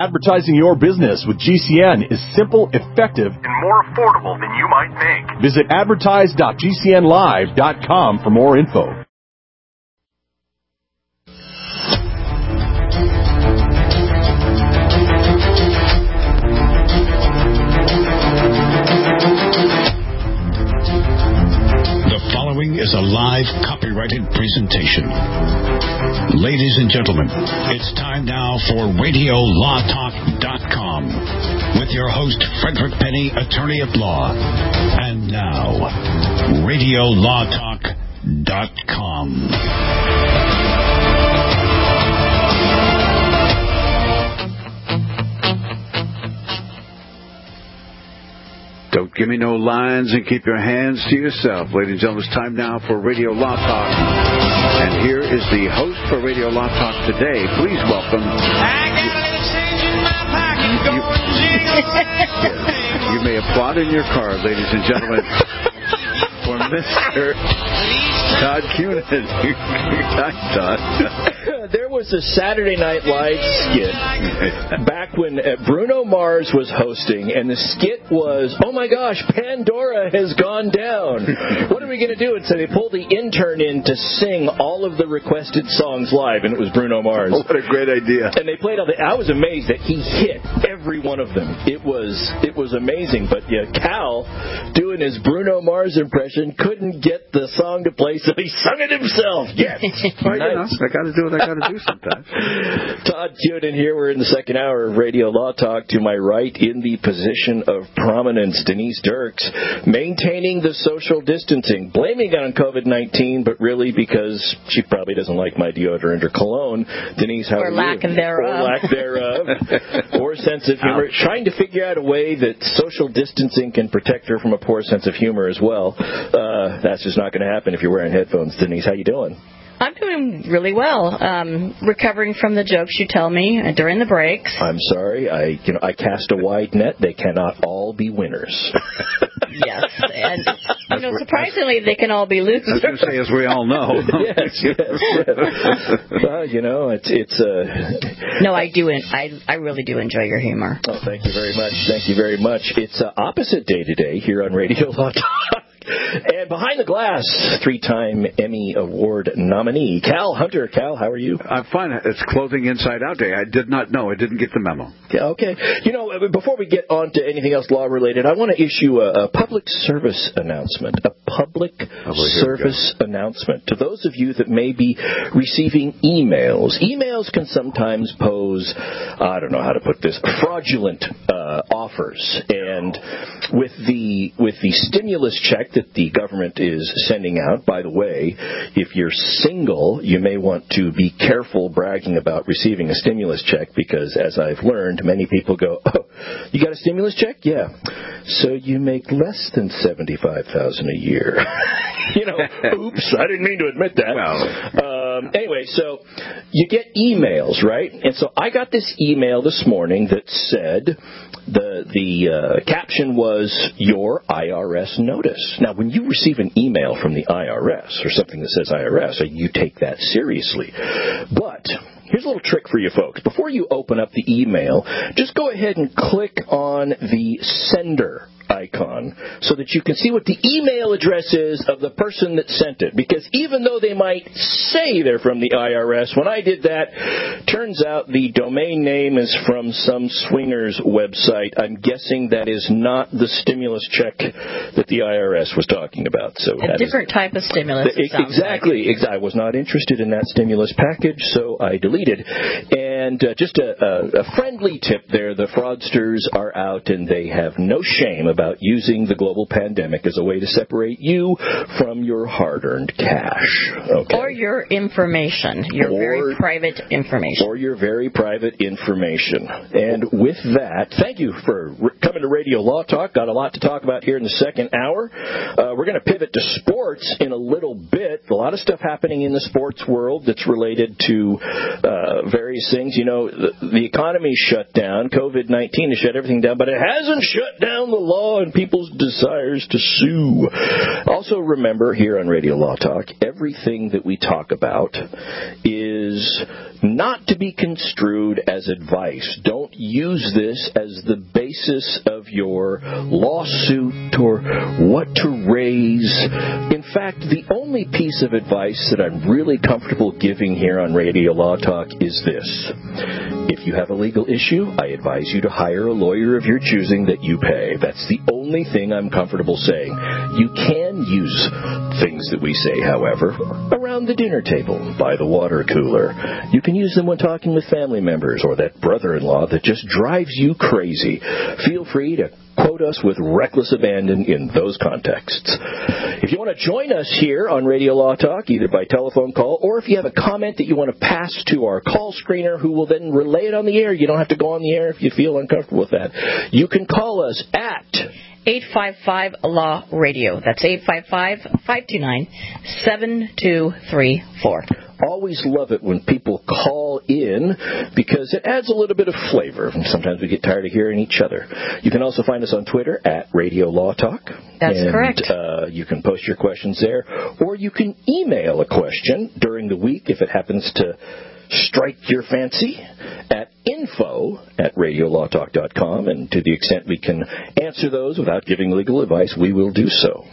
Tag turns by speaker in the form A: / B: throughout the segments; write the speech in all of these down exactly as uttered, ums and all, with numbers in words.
A: Advertising your business with G C N is simple, effective, and more affordable than you might think. Visit advertise dot g c n live dot com for more info.
B: The following is a live copyrighted presentation. Ladies and gentlemen, it's time now for radio law talk dot com with your host, Frederick Penny, attorney at law. And now, radio law talk dot com.
C: Don't give me no lines and keep your hands to yourself. Ladies and gentlemen, it's time now for Radio Law Talk. And here is the host for Radio Law Talk today. Please welcome...
D: I got a little change in my pocket going jingle.
C: Yes. You may applaud in your car, ladies and gentlemen, for Mister Todd Cunin. Hi, Todd.
E: There was a Saturday Night Live skit back when uh, Bruno Mars was hosting, and the skit was, oh my gosh, Pandora has gone down. What are we going to do? And so they pulled the intern in to sing all of the requested songs live, and it was Bruno Mars.
C: Oh, what a great idea.
E: And they played all the, I was amazed that he hit every one of them. It was it was amazing. But yeah, Cal, doing his Bruno Mars impression, couldn't get the song to play, so he sung it himself. Yes.
C: Well, you know, I got to do what I got to do sometimes.
E: Todd Cunin here. We're in the second hour of Radio Law Talk. To my right, in the position of prominence, Denise Dirks, maintaining the social distancing, blaming it on COVID nineteen, but really because she probably doesn't like my deodorant or cologne. Denise, how
F: or
E: are
F: lack
E: you?
F: Of thereof.
E: Or lack thereof. Or sense of humor. Ouch. Trying to figure out a way that social distancing can protect her from a poor sense of humor as well. Uh, that's just not going to happen if you're wearing headphones. Denise, how you doing?
F: I'm doing really well. Um, recovering from the jokes you tell me during the breaks.
E: I'm sorry. I, you know, I cast a wide net. They cannot all be winners.
F: Yes, and you know, surprisingly, they can all be losers.
C: I was going to say, as we all know.
E: yes, yes, yes. Well, you know, it's it's. Uh...
F: No, I do. I I really do enjoy your humor.
E: Oh, thank you very much. Thank you very much. It's uh, opposite day today here on Radio Law Talk. And behind the glass, three-time Emmy Award nominee, Cal Hunter. Cal, how are you?
C: I'm fine. It's Clothing Inside Out Day. I did not know. I didn't get the memo.
E: Yeah, okay. You know, before we get on to anything else law-related, I want to issue a, a public service announcement, a public oh, service announcement to those of you that may be receiving emails. Emails can sometimes pose, I don't know how to put this, fraudulent uh, offers. And with the with the stimulus check that the government is sending out. By the way, if you're single, you may want to be careful bragging about receiving a stimulus check because, as I've learned, many people go, oh, you got a stimulus check? Yeah. So you make less than seventy-five thousand dollars a year. You know, oops, I didn't mean to admit that. Well. Um, anyway, so you get emails, right? And so I got this email this morning that said, the the uh, caption was, your I R S notice. Now, when you receive an email from the I R S or something that says I R S, you take that seriously. But here's a little trick for you folks. Before you open up the email, just go ahead and click on the sender icon so that you can see what the email address is of the person that sent it. Because even though they might say they're from the I R S, when I did that, turns out the domain name is from some swingers website. I'm guessing that is not the stimulus check that the I R S was talking about. So
F: a different is, type of stimulus.
E: The, exactly. Like. I was not interested in that stimulus package, so I deleted. And uh, just a, a, a friendly tip there, the fraudsters are out and they have no shame about about using the global pandemic as a way to separate you from your hard-earned cash. Okay?
F: Or your information, your or, very private information.
E: Or your very private information. And with that, thank you for coming to Radio Law Talk. Got a lot to talk about here in the second hour. Uh, we're going to pivot to sports in a little bit. A lot of stuff happening in the sports world that's related to uh, various things. You know, the, the economy shut down. COVID nineteen has shut everything down, but it hasn't shut down the law and people's desires to sue. Also remember, here on Radio Law Talk, everything that we talk about is not to be construed as advice. Don't use this as the basis of your lawsuit or what to raise. In fact, the only piece of advice that I'm really comfortable giving here on Radio Law Talk is this. If you have a legal issue, I advise you to hire a lawyer of your choosing that you pay. That's the only thing I'm comfortable saying. You can use things that we say, however, around the dinner table, by the water cooler. You can use them when talking with family members or that brother-in-law that just drives you crazy. Feel free to quote us with reckless abandon in those contexts. If you want to join us here on Radio Law Talk, either by telephone call or if you have a comment that you want to pass to our call screener who will then relay it on the air, you don't have to go on the air if you feel uncomfortable with that. You can call us at
F: eight five five law radio. That's eight five five, five two nine, seven two three four.
E: Always love it when people call in because it adds a little bit of flavor. And sometimes we get tired of hearing each other. You can also find us on Twitter at Radio Law Talk.
F: That's
E: and,
F: correct.
E: Uh, you can post your questions there, or you can email a question during the week if it happens to strike your fancy at info at radiolawtalk dot com, and to the extent we can answer those without giving legal advice, we will do so.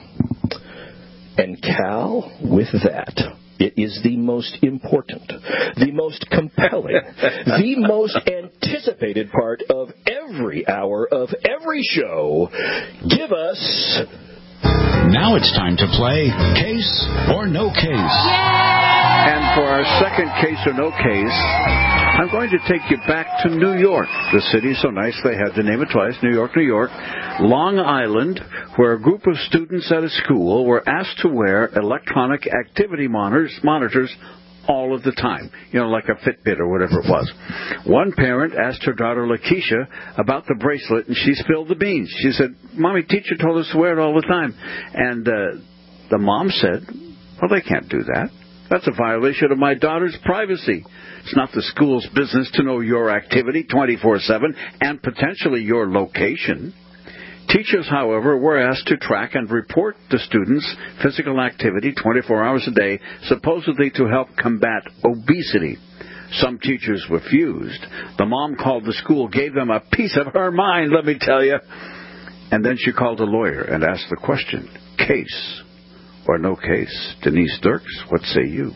E: And Cal, with that, it is the most important, the most compelling, the most anticipated part of every hour of every show. Give us...
B: Now it's time to play Case or No Case.
C: Yay! And for our second Case or No Case, I'm going to take you back to New York. The city so nice they had to name it twice, New York, New York. Long Island, where a group of students at a school were asked to wear electronic activity monitors, monitors all of the time, you know, like a Fitbit or whatever it was. One parent asked her daughter Lakeisha about the bracelet, and she spilled the beans. She said, Mommy, teacher told us to wear it all the time. And uh, the mom said, well, they can't do that. That's a violation of my daughter's privacy. It's not the school's business to know your activity twenty-four seven and potentially your location. Teachers, however, were asked to track and report the students' physical activity twenty-four hours a day, supposedly to help combat obesity. Some teachers refused. The mom called the school, gave them a piece of her mind, let me tell you. And then she called a lawyer and asked the question, case or no case? Denise Dirks, what say you?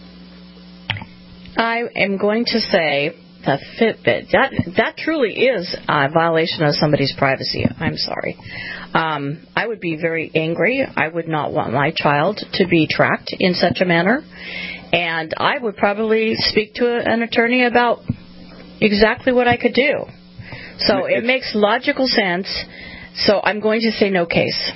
F: I am going to say the Fitbit. That that truly is a violation of somebody's privacy. I'm sorry. Um, I would be very angry. I would not want my child to be tracked in such a manner. And I would probably speak to an attorney about exactly what I could do. So it makes logical sense. So I'm going to say no case.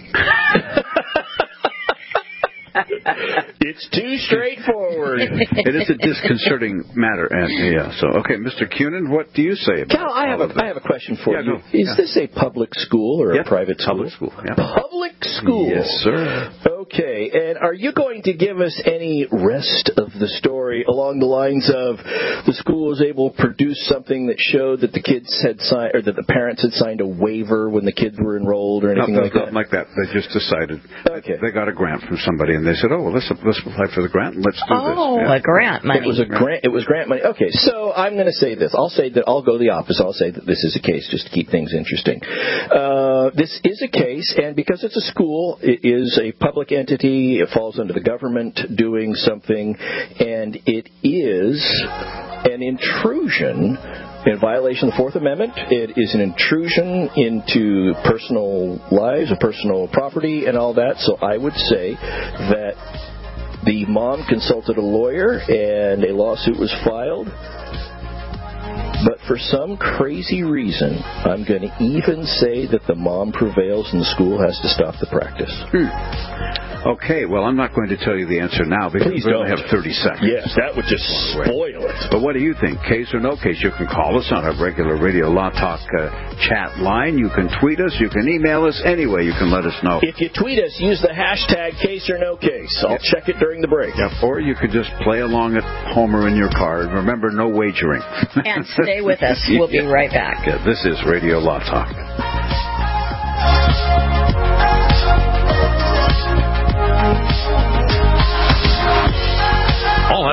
E: It's too straightforward.
C: It is a disconcerting matter, and yeah. So, okay, Mister Cunin, what do you say about
E: Cal, I have a I have a question for
C: yeah,
E: you.
C: No.
E: Is
C: yeah.
E: this a public school or
C: yeah.
E: a private school?
C: Public school. Yeah.
E: Public school.
C: Yes, sir.
E: Okay, and are you going to give us any rest of the story along the lines of the school was able to produce something that showed that the kids had signed, or that the parents had signed a waiver when the kids were enrolled, or anything
C: no,
E: like that?
C: Nothing like that. They just decided.
E: Okay.
C: They got a grant from somebody, and they said, "Oh, well, let's let's apply for the grant and let's do
F: oh,
C: this."
F: Oh,
C: yeah.
F: a grant money.
E: It was a grant. It was grant money. Okay, so I'm going to say this. I'll say that I'll go the opposite. I'll say that this is a case, just to keep things interesting. Uh, this is a case, and because it's a school, it is a public entity. It falls under the government doing something, and it is an intrusion in violation of the Fourth Amendment. It is an intrusion into personal lives and personal property and all that. So I would say that the mom consulted a lawyer and a lawsuit was filed. But for some crazy reason, I'm going to even say that the mom prevails and the school has to stop the practice.
C: Hmm. Okay, well, I'm not going to tell you the answer now because
E: Please
C: we
E: don't.
C: only have thirty seconds.
E: Yes, that would just spoil it.
C: But what do you think? Case or no case? You can call us on our regular Radio Law Talk uh, chat line. You can tweet us. You can email us. Any way you can let us know.
E: If you tweet us, use the hashtag case or no case. I'll yeah. check it during the break.
C: Yep. Or you could just play along at home or in your car. Remember, no wagering.
F: And stay with us. We'll be right back.
C: Yeah, this is Radio Law Talk.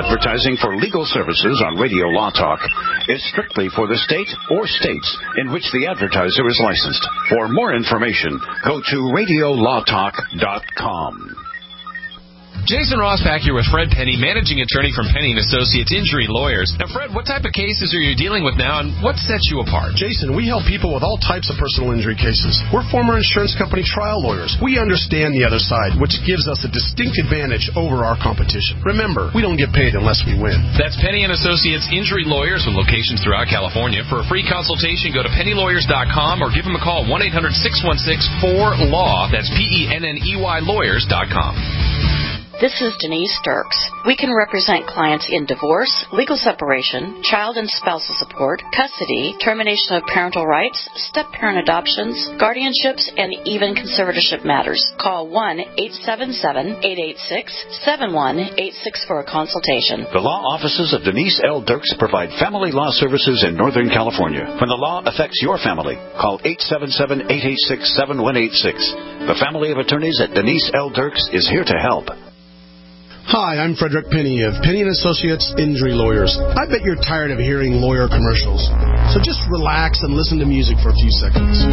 B: advertising for legal services on Radio Law Talk is strictly for the state or states in which the advertiser is licensed. For more information, go to radio law talk dot com.
G: Jason Rossback here with Fred Penny, managing attorney from Penny and Associates Injury Lawyers. Now, Fred, what type of cases are you dealing with now, and what sets you apart?
H: Jason, we help people with all types of personal injury cases. We're former insurance company trial lawyers. We understand the other side, which gives us a distinct advantage over our competition. Remember, we don't get paid unless we win.
G: That's Penny and Associates Injury Lawyers with locations throughout California. For a free consultation, go to penny lawyers dot com or give them a call, one eight hundred six one six four L A W. That's P E N N E Y lawyers dot com.
I: This is Denise Dirks. We can represent clients in divorce, legal separation, child and spousal support, custody, termination of parental rights, step-parent adoptions, guardianships, and even conservatorship matters. Call one eight seven seven, eight eight six, seven one eight six for a consultation.
B: The law offices of Denise L. Dirks provide family law services in Northern California. When the law affects your family, call eight seven seven, eight eight six, seven one eight six. The family of attorneys at Denise L. Dirks is here to help.
H: Hi, I'm Frederick Penny of Penny and Associates Injury Lawyers. I bet you're tired of hearing lawyer commercials. So just relax and listen to music for a few seconds.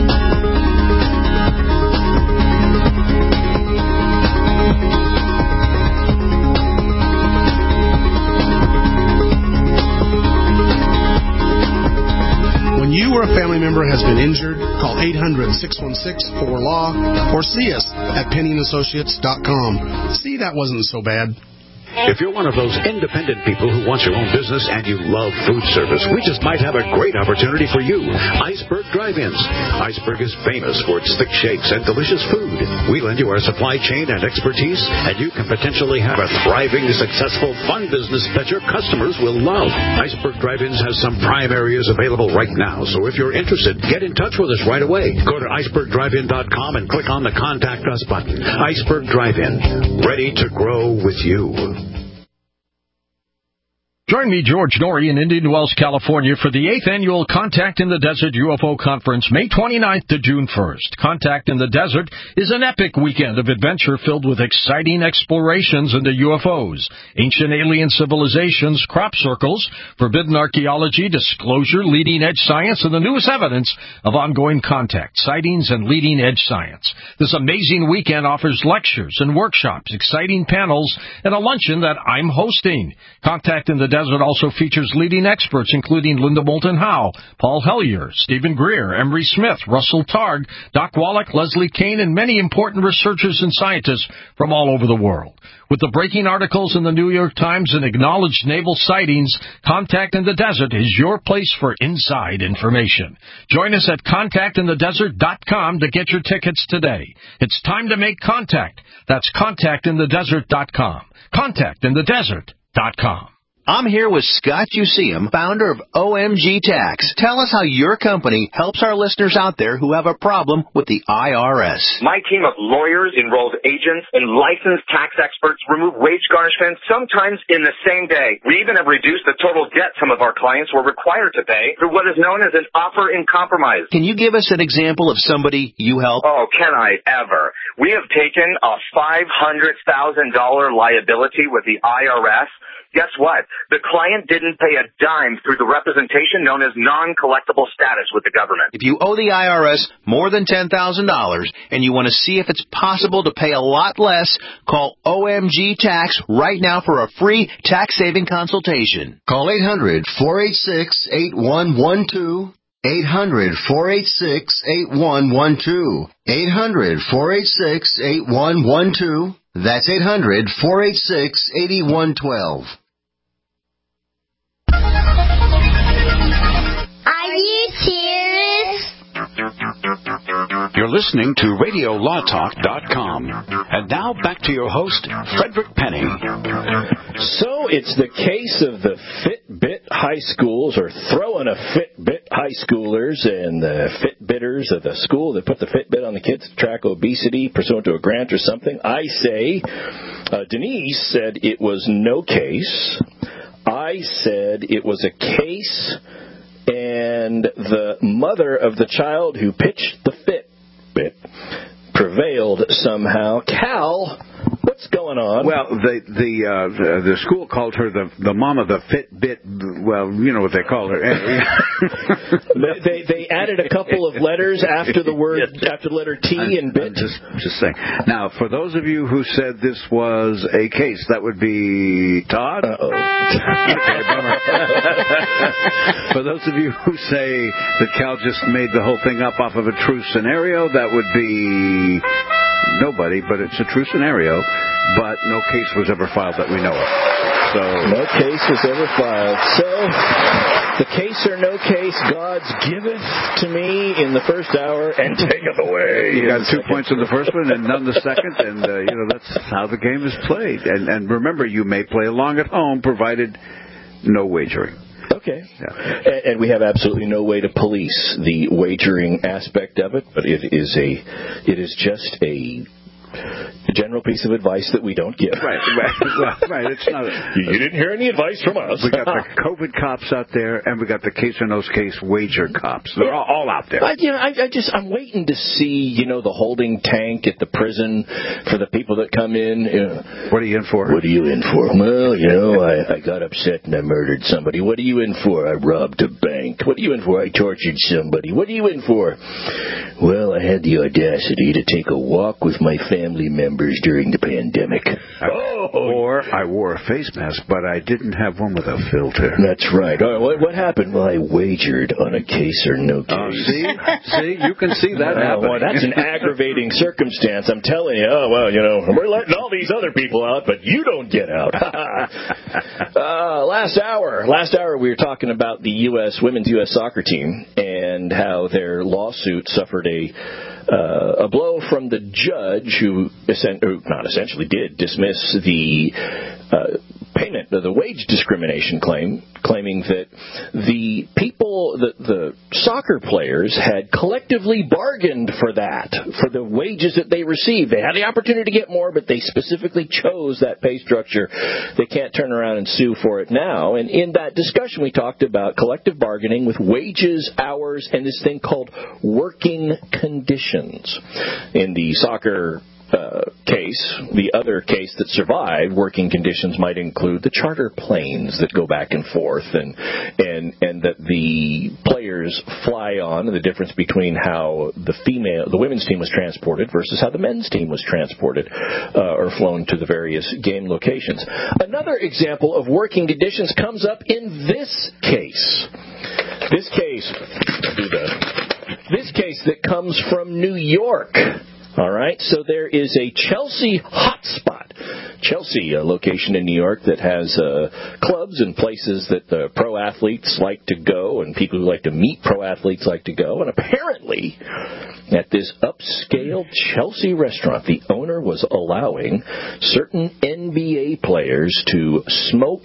H: When you or a family member has been injured, call eight hundred, six one six, four L A W or see us at penny and associates dot com. See, that wasn't so bad.
C: If you're one of those independent people who wants your own business and you love food service, we just might have a great opportunity for you. Iceberg Drive-Ins. Iceberg is famous for its thick shakes and delicious food. We lend you our supply chain and expertise, and you can potentially have a thriving, successful, fun business that your customers will love. Iceberg Drive-Ins has some prime areas available right now, so if you're interested, get in touch with us right away. Go to iceberg drive in dot com and click on the Contact Us button. Iceberg Drive-In, ready to grow with you.
J: Join me, George Norrie, in Indian Wells, California, for the eighth Annual Contact in the Desert U F O Conference, May twenty-ninth to June first. Contact in the Desert is an epic weekend of adventure filled with exciting explorations into U F Os, ancient alien civilizations, crop circles, forbidden archaeology, disclosure, leading-edge science, and the newest evidence of ongoing contact, sightings, and leading-edge science. This amazing weekend offers lectures and workshops, exciting panels, and a luncheon that I'm hosting. Contact in the Desert Desert also features leading experts, including Linda Moulton Howe, Paul Hellyer, Stephen Greer, Emery Smith, Russell Targ, Doc Wallach, Leslie Kane, and many important researchers and scientists from all over the world. With the breaking articles in the New York Times and acknowledged naval sightings, Contact in the Desert is your place for inside information. Join us at contact in the desert dot com to get your tickets today. It's time to make contact. That's contact in the desert dot com. contact in the desert dot com.
K: I'm here with Scott Useum, founder of O M G Tax. Tell us how your company helps our listeners out there who have a problem with the I R S.
L: My team of lawyers, enrolled agents, and licensed tax experts remove wage garnishments sometimes in the same day. We even have reduced the total debt some of our clients were required to pay through what is known as an offer in compromise.
K: Can you give us an example of somebody you help?
L: Oh, can I ever? We have taken a five hundred thousand dollars liability with the I R S. Guess what? The client didn't pay a dime through the representation known as non-collectible status with the government.
K: If you owe the I R S more than ten thousand dollars and you want to see if it's possible to pay a lot less, call O M G Tax right now for a free tax-saving consultation.
M: Call eight hundred, four eight six, eight one one two. eight hundred, four eight six, eight one one two. eight hundred, four eight six, eight one one two. That's eight hundred, four eight six, eight one one two.
N: Are you serious?
B: You're listening to radio law talk dot com. And now back to your host, Frederick Penny.
E: So it's the case of the Fitbit high schools, or throwing a Fitbit high schoolers and the Fitbitters of the school that put the Fitbit on the kids to track obesity pursuant to a grant or something. I say, uh, Denise said it was no case. I said it was a case, and the mother of the child who pitched the Fitbit prevailed somehow. Cal, what What's going on?
C: Well, the the uh, the, the school called her the the mama, the Fitbit. Well, you know what they call her.
E: they, they they added a couple of letters after the word after the letter T
C: I'm,
E: and bit.
C: I'm just just saying. Now, for those of you who said this was a case, that would be Todd.
E: Uh-oh.
C: Okay, bummer. For those of you who say that Cal just made the whole thing up off of a true scenario, that would be nobody, but it's a true scenario. But no case was ever filed that we know of. So
E: no case was ever filed. So the case or no case, God's giveth to me in the first hour and taketh away.
C: You got two points in the first one and none the second, and uh, you know that's how the game is played. And and remember, you may play along at home, provided no wagering.
E: Okay. Yeah. And, and we have absolutely no way to police the wagering aspect of it, but it is a it is just a general piece of advice that we don't give.
C: Right, right. Well, right. It's not. A,
E: you didn't hear any advice from us.
C: We got the COVID cops out there, and we got the case or no case wager cops. They're all, all out there.
E: I, you know, I, I just I'm waiting to see you know the holding tank at the prison for the people that come in. You know,
C: what are you in for?
E: What are you in for? Well, you know, I, I got upset and I murdered somebody. What are you in for? I robbed a bank. What are you in for? I tortured somebody. What are you in for? Well, I had the audacity to take a walk with my family members during the pandemic.
C: Oh. Or I wore a face mask, but I didn't have one with a filter.
E: That's right. All right, what, what happened? Well, I wagered on a case or no case.
C: Oh, see? See? You can see that
E: oh,
C: happening.
E: Well, that's an aggravating circumstance. I'm telling you. Oh, well, you know, we're letting all these other people out, but you don't get out. uh, last hour. Last hour we were talking about the U S women's U S soccer team and how their lawsuit suffered a Uh, a blow from the judge who, who not essentially did dismiss the uh, payment of the wage discrimination claim, claiming that the people, the, the soccer players had collectively bargained for that, for the wages that they received. They had the opportunity to get more, but they specifically chose that pay structure. They can't turn around and sue for it now. And in that discussion, we talked about collective bargaining with wages, hours, and this thing called working conditions. In the soccer Uh, case, the other case that survived, working conditions might include the charter planes that go back and forth and and and that the players fly on, and the difference between how the female, the women's team was transported versus how the men's team was transported uh, or flown to the various game locations. Another example of working conditions comes up in this case. This case, I'll do the, this case that comes from New York. All right, so there is a Chelsea hotspot. Chelsea, a location in New York that has uh, clubs and places that the pro athletes like to go and people who like to meet pro athletes like to go. And apparently, at this upscale Chelsea restaurant, the owner was allowing certain N B A players to smoke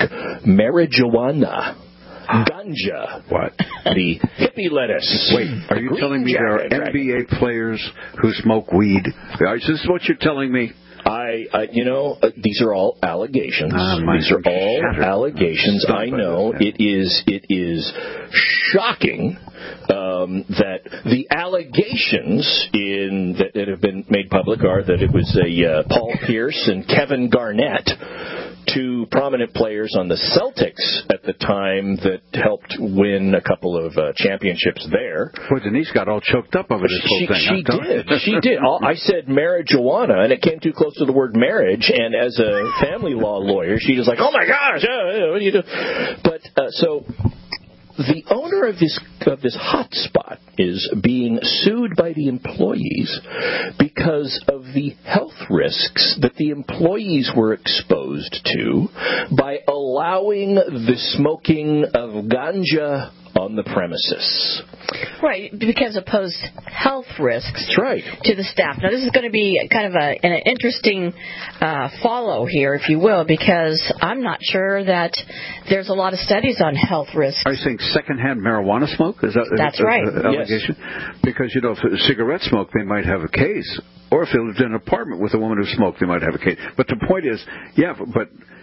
E: marijuana. Ganja.
C: What?
E: The hippie lettuce.
C: Wait, are you telling me there are N B A players who smoke weed? Is this what you're telling me?
E: I, I you know, uh, these are all allegations.
C: Ah,
E: these are all shattered. allegations. Stop I know it is. It is shocking um, that the allegations in that, that have been made public are that it was a uh, Paul Pierce and Kevin Garnett, two prominent players on the Celtics at the time that helped win a couple of uh, championships there.
C: Boy, Denise got all choked up over this whole
E: she,
C: thing.
E: She did. She did. I said marijuana, and it came too close to the word marriage, and as a family law lawyer, she was like, oh, my gosh, what do you do? But uh, so the owner of this of this hotspot is being sued by the employees because of the health risks that the employees were exposed to by allowing the smoking of ganja on the premises.
F: Right, because it posed health risks
E: That's right.
F: to the staff. Now, this is going to be kind of a, an interesting uh, follow here, if you will, because I'm not sure that there's a lot of studies on health risks.
C: Are you saying secondhand marijuana smoke? Is that
F: That's
C: is,
F: right.
C: Uh, allegation? Yes. Because, you know, if it was cigarette smoke, they might have a case. Or if they lived in an apartment with a woman who smoked, they might have a case. But the point is, yeah, but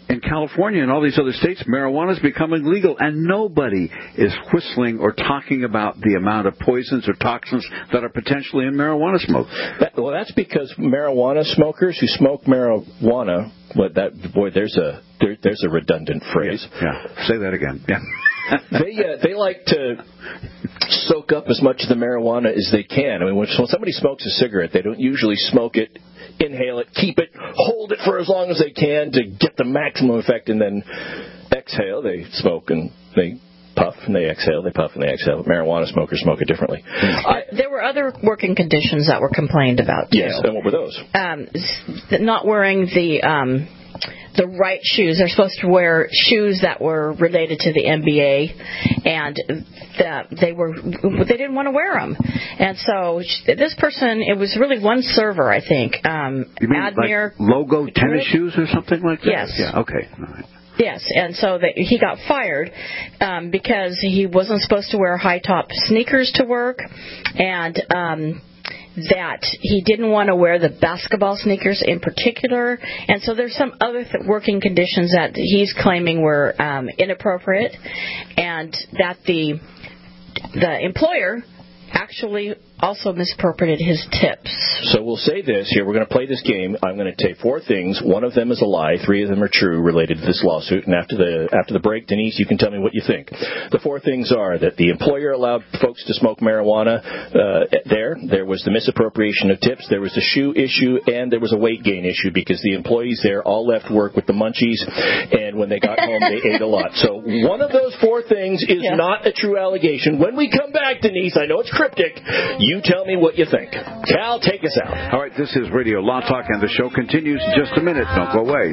C: in California and all these other states, marijuana is becoming legal, and nobody is whistling or talking about the amount of poisons or toxins that are potentially in marijuana smoke.
E: That, well, that's because marijuana smokers who smoke marijuana, but that boy, there's a there, there's a redundant phrase.
C: Yeah, yeah. Say that again. Yeah.
E: they uh, they like to soak up as much of the marijuana as they can. I mean, when somebody smokes a cigarette, they don't usually smoke it, inhale it, keep it, hold it for as long as they can to get the maximum effect, and then exhale. They smoke and they puff and they exhale, they puff and they exhale. Marijuana smokers smoke it differently.
F: I, there were other working conditions that were complained about, too.
E: Yes, and what were those?
F: Um, not wearing the... Um, the right shoes. They're supposed to wear shoes that were related to the N B A, and the, they were they didn't want to wear them. And so this person, it was really one server, I think. Um,
C: you mean
F: Admir,
C: like logo tennis shoes or something like that?
F: Yes.
C: Yeah. Okay. All right.
F: Yes, and so that he got fired um, because he wasn't supposed to wear high-top sneakers to work, and um, that he didn't want to wear the basketball sneakers in particular. And so there's some other th- working conditions that he's claiming were um, inappropriate, and that the the employer actually also misappropriated his tips.
E: So we'll say this here. We're going to play this game. I'm going to take four things. One of them is a lie. Three of them are true related to this lawsuit. And after the after the break, Denise, you can tell me what you think. The four things are that the employer allowed folks to smoke marijuana uh, there. There was the misappropriation of tips. There was the shoe issue. And there was a weight gain issue because the employees there all left work with the munchies. And when they got home, they ate a lot. So one of those four things is yeah. not a true allegation. When we come back, Denise, I know it's cryptic. You tell me what you think. Cal, take us out.
C: All right, this is Radio Law Talk, and the show continues in just a minute. Don't go away.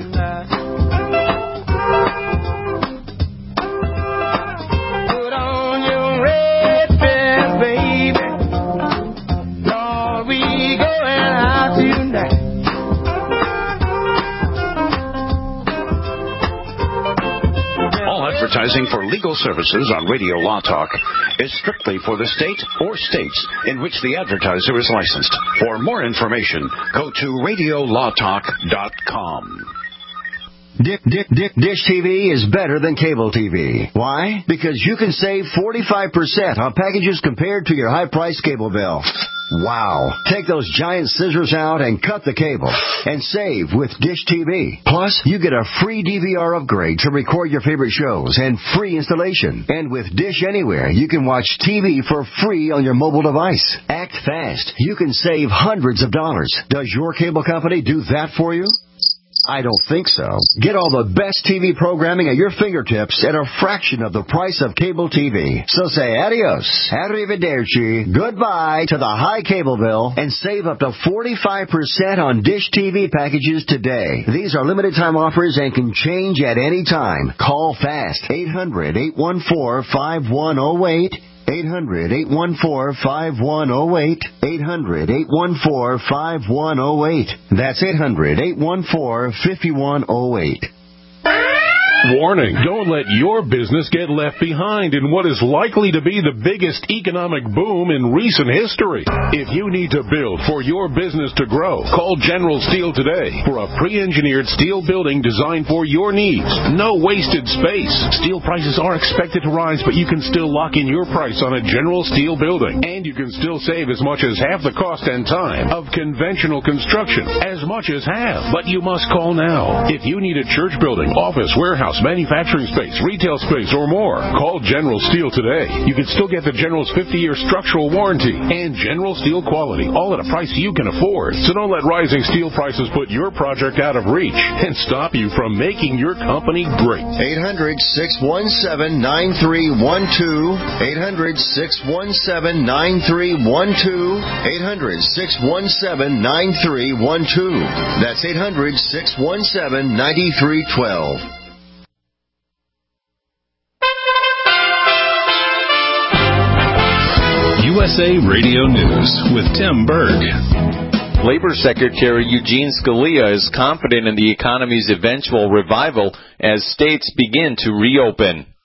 D: Put on your red dress, baby. Lord, we going out tonight.
B: Advertising for legal services on Radio Law Talk is strictly for the state or states in which the advertiser is licensed. For more information, go to radio law talk dot com.
M: Dick, Dick, Dick, Dish T V is better than cable T V. Why? Because you can save forty-five percent on packages compared to your high-priced cable bill. Wow. Take those giant scissors out and cut the cable and save with Dish T V. Plus, you get a free D V R upgrade to record your favorite shows and free installation. And with Dish Anywhere, you can watch T V for free on your mobile device. Act fast. You can save hundreds of dollars. Does your cable company do that for you? I don't think so. Get all the best T V programming at your fingertips at a fraction of the price of cable T V. So say adios, arrivederci, goodbye to the high cable bill and save up to forty-five percent on Dish T V packages today. These are limited time offers and can change at any time. Call fast. eight hundred, eight one four, five one zero eight. eight hundred, eight one four, five one zero eight. eight hundred, eight one four, five one zero eight. That's eight hundred, eight one four, five one zero eight.
O: Warning, don't let your business get left behind in what is likely to be the biggest economic boom in recent history. If you need to build for your business to grow, call General Steel today for a pre-engineered steel building designed for your needs. No wasted space. Steel prices are expected to rise, but you can still lock in your price on a General Steel building. And you can still save as much as half the cost and time of conventional construction. As much as half. But you must call now. If you need a church building, office, warehouse, manufacturing space, retail space, or more, call General Steel today. You can still get the General's fifty-year structural warranty and General Steel quality, all at a price you can afford. So don't let rising steel prices put your project out of reach and stop you from making your company great.
M: eight hundred, six one seven, nine three one two. eight hundred, six one seven, nine three one two. eight hundred, six one seven, nine three one two. That's eight hundred, six one seven, nine three one two.
P: U S A Radio News with Tim Berg.
Q: Labor Secretary Eugene Scalia is confident in the economy's eventual revival as states begin to reopen.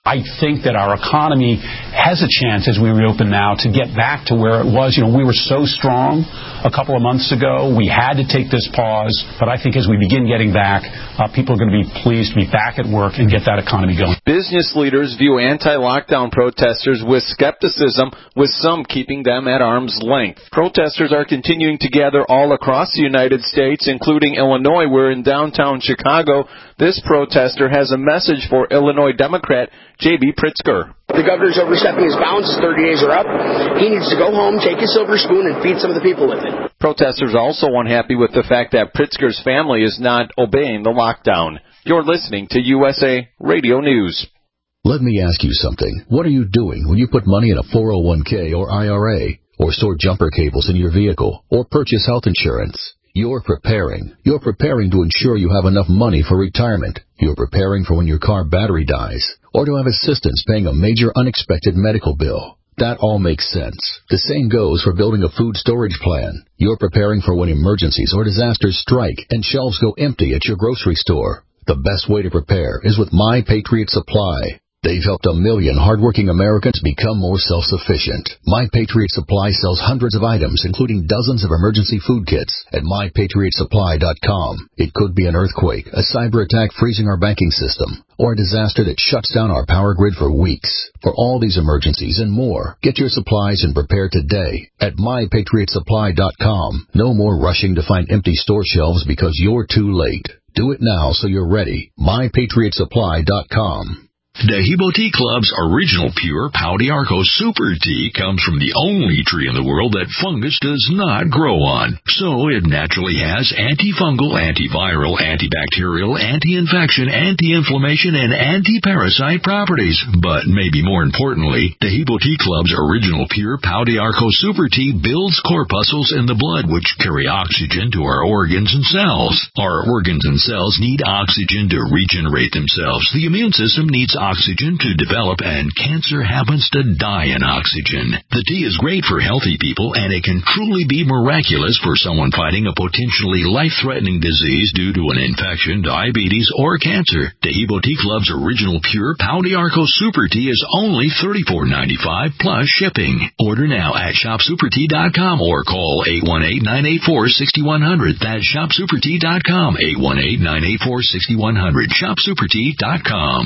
R: I think that our economy has a chance as we reopen now to get back to where it was. You know, we were so strong a couple of months ago. We had to take this pause. But I think as we begin getting back, uh, people are going to be pleased to be back at work and get that economy going.
Q: Business leaders view anti-lockdown protesters with skepticism, with some keeping them at arm's length. Protesters are continuing to gather all across the United States, including Illinois, where in downtown Chicago, this protester has a message for Illinois Democrat J B Pritzker.
S: The governor's overstepping his bounds. His thirty days are up. He needs to go home, take his silver spoon, and feed some of the people with it.
Q: Protesters also unhappy with the fact that Pritzker's family is not obeying the lockdown. You're listening to U S A Radio News.
T: Let me ask you something. What are you doing when you put money in a four oh one k or I R A, or store jumper cables in your vehicle, or purchase health insurance? You're preparing. You're preparing to ensure you have enough money for retirement. You're preparing for when your car battery dies, or to have assistance paying a major unexpected medical bill. That all makes sense. The same goes for building a food storage plan. You're preparing for when emergencies or disasters strike and shelves go empty at your grocery store. The best way to prepare is with My Patriot Supply. They've helped a million hardworking Americans become more self-sufficient. My Patriot Supply sells hundreds of items, including dozens of emergency food kits, at my patriot supply dot com. It could be an earthquake, a cyber attack freezing our banking system, or a disaster that shuts down our power grid for weeks. For all these emergencies and more, get your supplies and prepare today at my patriot supply dot com. No more rushing to find empty store shelves because you're too late. Do it now so you're ready. my patriot supply dot com.
U: Dehibo Tea Club's original pure Pau d'Arco Super Tea comes from the only tree in the world that fungus does not grow on. So it naturally has antifungal, antiviral, antibacterial, anti-infection, anti-inflammation, and anti-parasite properties. But maybe more importantly, Dehibo Tea Club's original pure Pau d'Arco Super Tea builds corpuscles in the blood which carry oxygen to our organs and cells. Our organs and cells need oxygen to regenerate themselves. The immune system needs oxygen to develop, and cancer happens to die in oxygen. The tea is great for healthy people, and it can truly be miraculous for someone fighting a potentially life-threatening disease due to an infection, diabetes, or cancer. Dehibo Tea Club's original pure Pau d'Arco Super Tea is only thirty-four dollars and ninety-five cents plus shipping. Order now at shop super tea dot com or call eight one eight, nine eight four, six one zero zero. That's shop super tea dot com, eight one eight, nine eight four, six one zero zero, shop super tea dot com.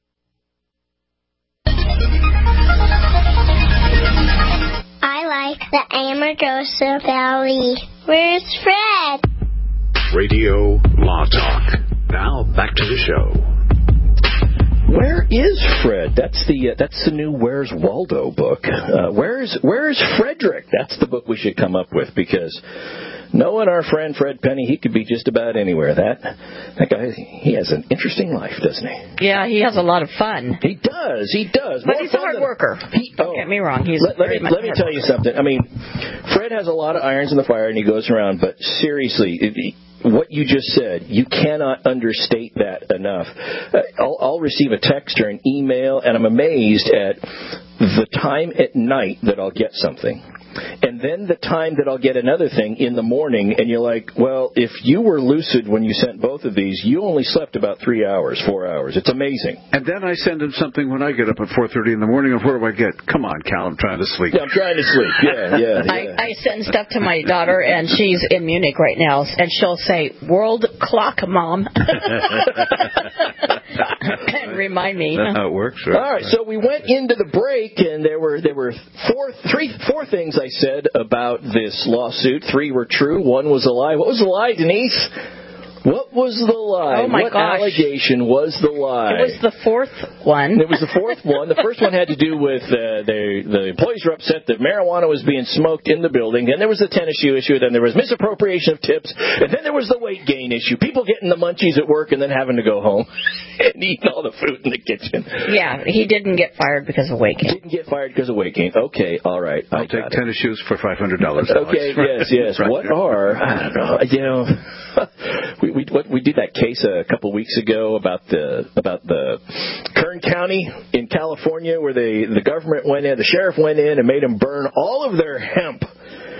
N: I like the Amargosa Valley. Where's Fred?
B: Radio Law Talk. Now back to the show.
E: Where is Fred? That's the uh, that's the new Where's Waldo book. Uh, where's Where's Frederick? That's the book we should come up with, because knowing our friend Fred Penny, he could be just about anywhere. That that guy, he has an interesting life, doesn't he?
F: Yeah, he has a lot of fun.
E: He does. He does.
F: But
E: More
F: he's a hard
E: than,
F: worker.
E: He,
F: Don't
E: oh,
F: get me wrong. He's
E: let, let
F: very
E: me
F: much
E: let me
F: hard
E: tell you
F: worker.
E: something. I mean, Fred has a lot of irons in the fire, and he goes around. But seriously, it, what you just said, you cannot understate that enough. Uh, I'll, I'll receive a text or an email, and I'm amazed at the time at night that I'll get something. And then the time that I'll get another thing in the morning, and you're like, well, if you were lucid when you sent both of these, you only slept about three hours, four hours. It's amazing.
C: And then I send him something when I get up at four thirty in the morning, and what do I get? Come on, Cal, I'm trying to sleep.
E: Yeah, I'm trying to sleep. Yeah, yeah, yeah.
F: I, I send stuff to my daughter, and she's in Munich right now, and she'll say, "World clock, Mom." And remind me.
C: That's how it works, right?
E: All right, so we went into the break, and there were there were four, three, four things I said about this lawsuit. Three were true. One was a lie. What was the lie, Denise? What was the lie?
F: Oh, my
E: what
F: gosh.
E: allegation was the lie?
F: It was the fourth one.
E: It was the fourth one. The first one had to do with uh, the, the employees were upset that marijuana was being smoked in the building. Then there was the tennis shoe issue. Then there was misappropriation of tips. And then there was the weight gain issue. People getting the munchies at work and then having to go home and eating all the food in the kitchen.
F: Yeah, he didn't get fired because of weight gain.
E: Didn't get fired because of weight gain. Okay, all right.
C: I'll
E: I
C: take
E: got
C: tennis
E: it.
C: shoes for five hundred dollars.
E: Okay, yes, yes.
C: Right.
E: What are, I don't know, you know, we, we, what, we did that case a couple weeks ago about the about the Kern County in California, where they the government went in, the sheriff went in and made them burn all of their hemp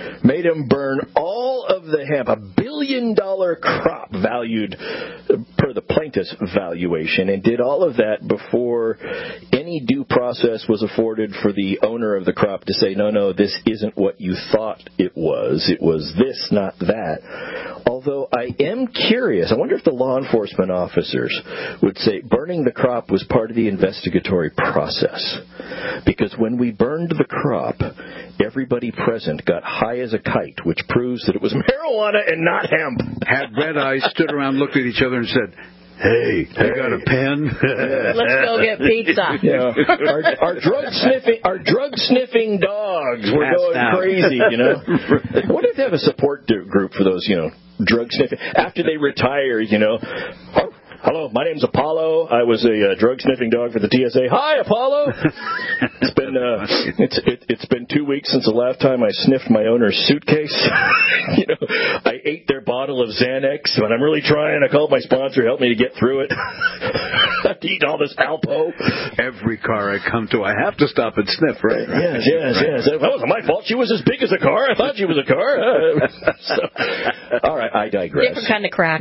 E: made him burn all of the hemp, a billion-dollar crop valued per the plaintiff's valuation, and did all of that before any due process was afforded for the owner of the crop to say, no, no, this isn't what you thought it was. It was this, not that. Although I am curious, I wonder if the law enforcement officers would say burning the crop was part of the investigatory process. Because when we burned the crop, everybody present got high as a kite, which proves that it was marijuana and not hemp.
C: Had red eyes, stood around, looked at each other, and said, Hey, you got a pen?
F: Let's go get pizza.
E: Yeah. Our, our drug sniffing, our drug sniffing dogs were
C: Passed
E: going
C: out.
E: crazy. You know, I wonder if they have a support group for those, you know, drug sniffing after they retire. You know. Oh, hello, my name's Apollo. I was a uh, drug sniffing dog for the T S A. Hi, Apollo. It's been uh, it's it, it's been two weeks since the last time I sniffed my owner's suitcase. You know, I ate their bottle of Xanax, and I'm really trying. I called my sponsor, help me to get through it. I have to eat all this Alpo.
C: Every car I come to, I have to stop and sniff, right?
E: Yes, yes, yes. That wasn't my fault. She was as big as a car. I thought she was a car. Uh, so, all right, I digress.
F: Different kind of crack.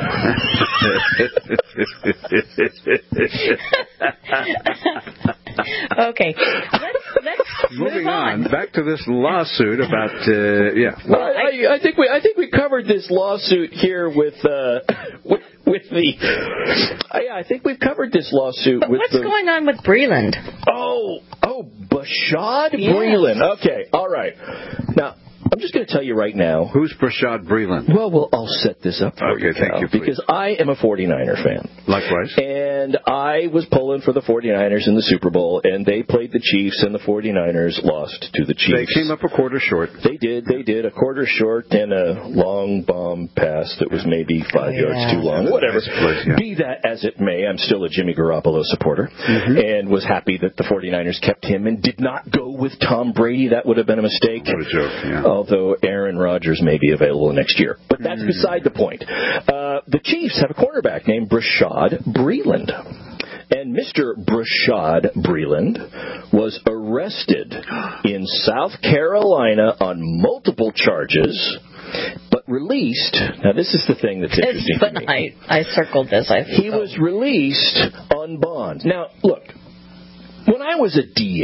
F: Okay, let's, let's move
C: Moving
F: on.
C: on, back to this lawsuit about uh, yeah.
E: Well, I, I think we I think we covered this lawsuit here with uh, with, with the. Yeah, I think we've covered this lawsuit
F: But
E: with
F: what's
E: the.
F: going on with Breland?
E: Oh, oh, Bashad
F: Yes.
E: Breeland. Okay, all right. Now, I'm just going to tell you right now.
C: Who's Brashad Breeland?
E: Well, well, I'll set this up for
C: Okay,
E: you,
C: thank
E: Cal,
C: you, please.
E: because I am a forty-niner fan.
C: Likewise.
E: And I was pulling for the forty-niners in the Super Bowl, and they played the Chiefs, and the forty-niners lost to the Chiefs.
C: They came up a quarter short.
E: They did. They did. A quarter short and a long bomb pass that was maybe five
F: Yeah.
E: yards too long. Whatever.
C: Nice place, yeah.
E: Be that as it may, I'm still a Jimmy Garoppolo supporter,
C: Mm-hmm.
E: and was happy that the forty-niners kept him and did not go with Tom Brady. That would have been a mistake.
C: What a joke, yeah.
E: Although Aaron Rodgers may be available next year. But that's
C: Mm.
E: beside the point. Uh, the Chiefs have a cornerback named Brashad Breeland. And Mister Brashad Breeland was arrested in South Carolina on multiple charges, but released. Now, this is the thing that's interesting
F: But
E: to me.
F: I, I circled this. I
E: He was released on bond. Now, look, when I was a D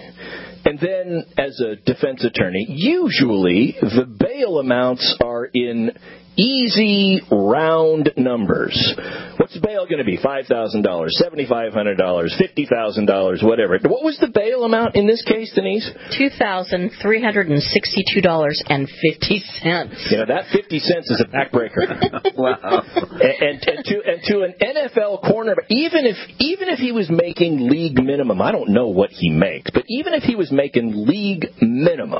E: A, and then as a defense attorney, usually the bail amounts are in easy, round numbers. What's the bail going to be? five thousand dollars, seven thousand five hundred dollars, fifty thousand dollars, whatever. What was the bail amount in this case, Denise?
F: two thousand three hundred sixty-two dollars and fifty cents.
E: You know, that fifty cents is a backbreaker.
C: Wow.
E: And, and, and, to, and to an N F L cornerback, even if even if he was making league minimum, I don't know what he makes, but even if he was making league minimum,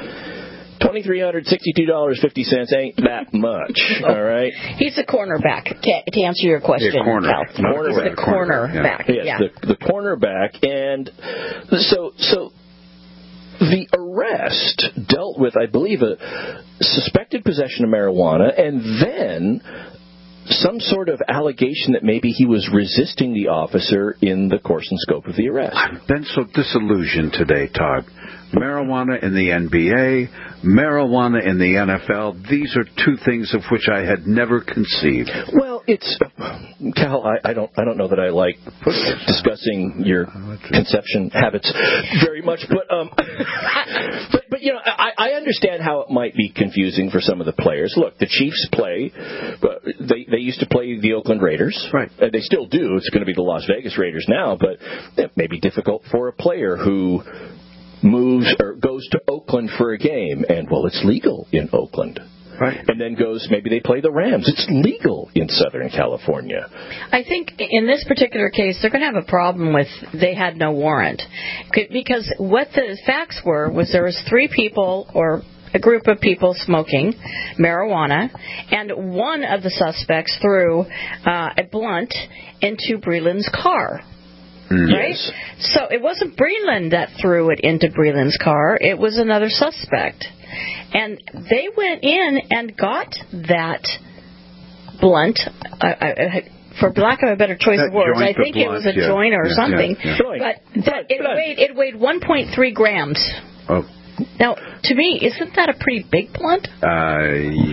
E: two thousand three hundred sixty-two dollars and fifty cents ain't that much, all right?
F: He's a cornerback, to, to answer your question,
C: Yeah, corner.
F: Cal.
C: Not a
F: He's
C: cornerback.
F: the cornerback,
E: Yes,
F: yeah.
E: the, the cornerback. And so so the arrest dealt with, I believe, a suspected possession of marijuana, and then some sort of allegation that maybe he was resisting the officer in the course and scope of the arrest.
C: I've been so disillusioned today, Todd. Marijuana in the N B A, marijuana in the N F L, these are two things of which I had never conceived.
E: Well, it's Cal. I, I don't. I don't know that I like discussing your conception habits very much, but um, but but you know, I, I understand how it might be confusing for some of the players. Look, the Chiefs play. Uh, they they used to play the Oakland Raiders,
C: right?
E: Uh, they still do. It's going to be the Las Vegas Raiders now, but it may be difficult for a player who moves or goes to Oakland for a game, and well, it's legal in Oakland.
C: Right.
E: And then goes, maybe they play the Rams. It's legal in Southern California.
F: I think in this particular case, they're going to have a problem with they had no warrant. Because what the facts were was there was three people or a group of people smoking marijuana, and one of the suspects threw uh, a blunt into Breland's car. Right?
E: Yes.
F: So it wasn't Breland that threw it into Breland's car. It was another suspect. And they went in and got that blunt, uh, I, for lack of a better choice
C: That
F: of words. I
C: joint of
F: think it
C: blunt,
F: was a
C: yeah,
F: joint or
C: yeah,
F: something.
C: yeah, yeah.
F: But that, it, weighed, it weighed one point three grams.
C: Oh.
F: Now, to me, isn't that a pretty big blunt?
C: Uh,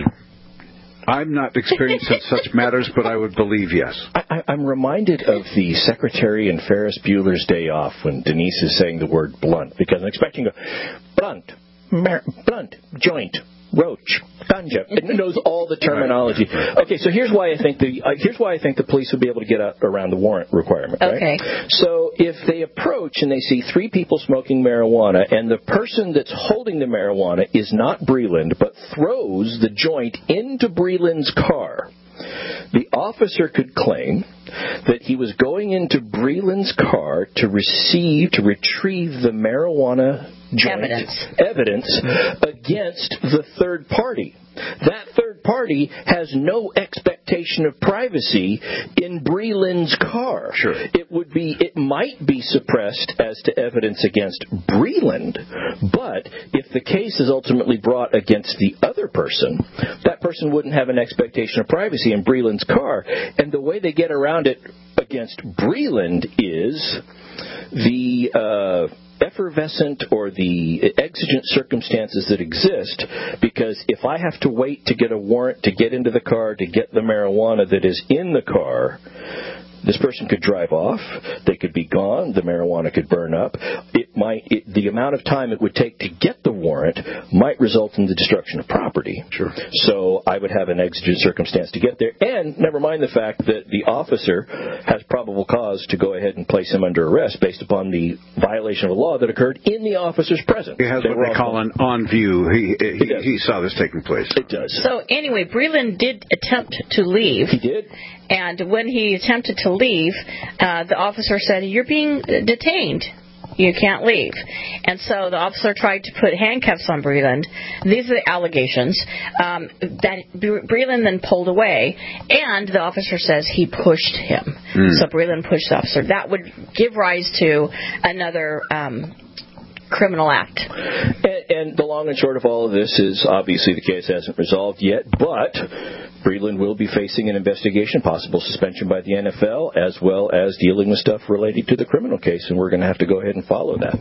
C: I'm not experienced in such matters, but I would believe yes.
E: I, I, I'm reminded of the secretary in Ferris Bueller's Day Off when Denise is saying the word blunt, because I'm expecting to go, blunt, mar- blunt, joint, roach, ganja. It knows all the terminology. Okay, so here's why I think the uh, here's why I think the police would be able to get out around the warrant requirement. Right?
F: Okay.
E: So if they approach and they see three people smoking marijuana, and the person that's holding the marijuana is not Breland, but throws the joint into Breland's car, the officer could claim that he was going into Breland's car to receive, to retrieve the marijuana joint
F: evidence,
E: evidence against the third party. That third party has no expectation of privacy in Breland's car.
C: Sure.
E: It would be, it might be suppressed as to evidence against Breland, but if the case is ultimately brought against the other person, that person wouldn't have an expectation of privacy in Breland's car. And the way they get around it against Breland is the uh, effervescent or the exigent circumstances that exist, because if I have to wait to get a warrant to get into the car to get the marijuana that is in the car, this person could drive off, they could be gone, the marijuana could burn up. It might, it, the amount of time it would take to get the warrant might result in the destruction of property.
C: Sure.
E: So I would have an exigent circumstance to get there, and never mind the fact that the officer has probable cause to go ahead and place him under arrest based upon the violation of a law that occurred in the officer's presence.
C: He has
E: they
C: what they call an on view. He he,
E: he,
C: he saw this taking place.
E: It does.
F: So anyway, Breland did attempt to leave.
E: He did.
F: And when he attempted to leave, uh, the officer said, "You're being detained. You can't leave." And so the officer tried to put handcuffs on Breland. These are the allegations. Um, that Breland then pulled away, and the officer says he pushed him.
C: Mm.
F: So Breland pushed the officer. That would give rise to another um, criminal act.
E: And, and the long and short of all of this is obviously the case hasn't resolved yet, but Breland will be facing an investigation, possible suspension by the N F L, as well as dealing with stuff related to the criminal case, and we're going to have to go ahead and follow that.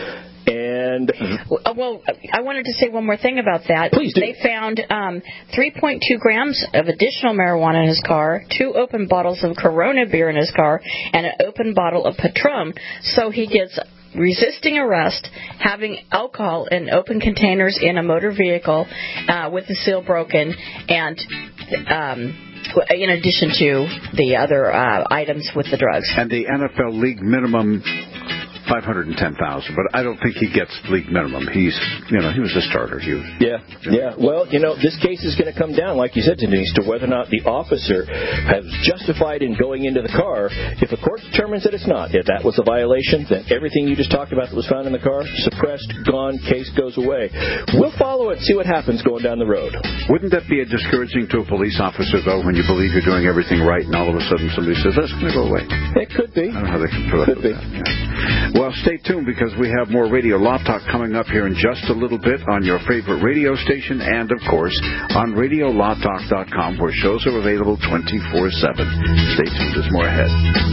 E: And
F: well, I wanted to say one more thing about that.
E: Please do.
F: They found um, three point two grams of additional marijuana in his car, two open bottles of Corona beer in his car, and an open bottle of Patron. So he gets resisting arrest, having alcohol in open containers in a motor vehicle uh, with the seal broken, and um, in addition to the other uh, items with the drugs.
C: And the N F L league minimum five hundred ten thousand, but I don't think he gets league minimum. He's, you know, he was a starter. He was,
E: yeah, yeah. Well, you know, this case is going to come down, like you said, Denise, to whether or not the officer has justified in going into the car. If a court determines that it's not, if that was a violation, then everything you just talked about that was found in the car, suppressed, gone, case goes away. We'll follow it, see what happens going down the road.
C: Wouldn't that be a discouraging to a police officer, though, when you believe you're doing everything right, and all of a sudden somebody says, that's going to go away?
E: It could be.
C: I don't know how they can put up with that. Yeah. Well, stay tuned, because we have more Radio Law Talk coming up here in just a little bit on your favorite radio station and, of course, on radio law talk dot com, where shows are available twenty-four seven. Stay tuned. There's more ahead.